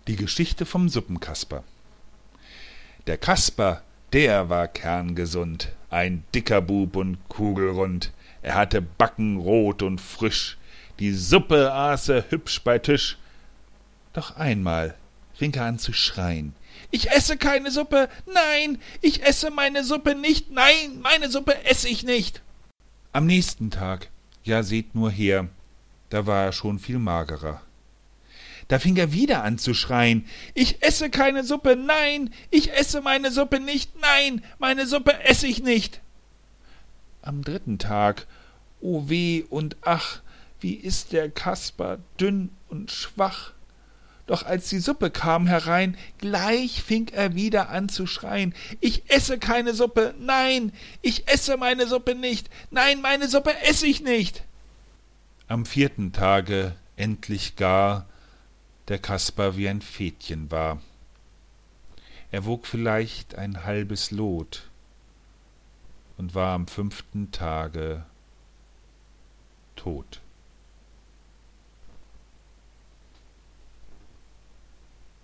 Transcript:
Die Geschichte vom Suppenkasper. Der Kasper, der war kerngesund, ein dicker Bub und kugelrund. Er hatte Backen rot und frisch, die Suppe aß er hübsch bei Tisch. Doch einmal fing er an zu schreien: »Ich esse keine Suppe, nein, ich esse meine Suppe nicht, nein, meine Suppe esse ich nicht!« Am nächsten Tag, ja seht nur her, da war er schon viel magerer. Da fing er wieder an zu schreien: »Ich esse keine Suppe, nein, ich esse meine Suppe nicht, nein, meine Suppe esse ich nicht!« Am dritten Tag, o weh und ach, wie ist der Kasper dünn und schwach. Doch als die Suppe kam herein, gleich fing er wieder an zu schreien: »Ich esse keine Suppe, nein, ich esse meine Suppe nicht, nein, meine Suppe esse ich nicht!« Am vierten Tage endlich gar der Kasper wie ein Fädchen war. Er wog vielleicht ein halbes Lot und war am 5. Tage tot.